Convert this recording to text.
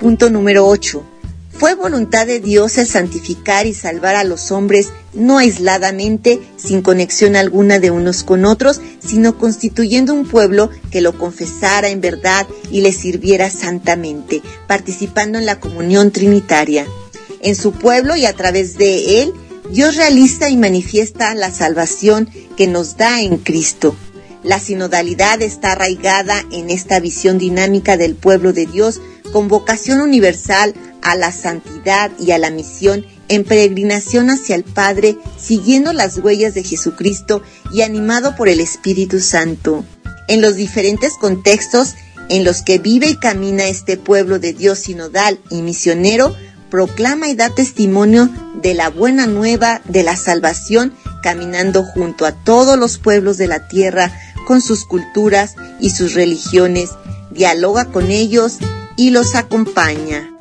punto número 8. Fue voluntad de Dios el santificar y salvar a los hombres, no aisladamente, sin conexión alguna de unos con otros, sino constituyendo un pueblo que lo confesara en verdad y le sirviera santamente, participando en la comunión trinitaria. En su pueblo y a través de él, Dios realiza y manifiesta la salvación que nos da en Cristo. La sinodalidad está arraigada en esta visión dinámica del pueblo de Dios, con vocación universal a la santidad y a la misión en peregrinación hacia el Padre, siguiendo las huellas de Jesucristo y animado por el Espíritu Santo. En los diferentes contextos en los que vive y camina este pueblo de Dios sinodal y misionero, proclama y da testimonio de la buena nueva de la salvación, caminando junto a todos los pueblos de la tierra con sus culturas y sus religiones, dialoga con ellos y los acompaña.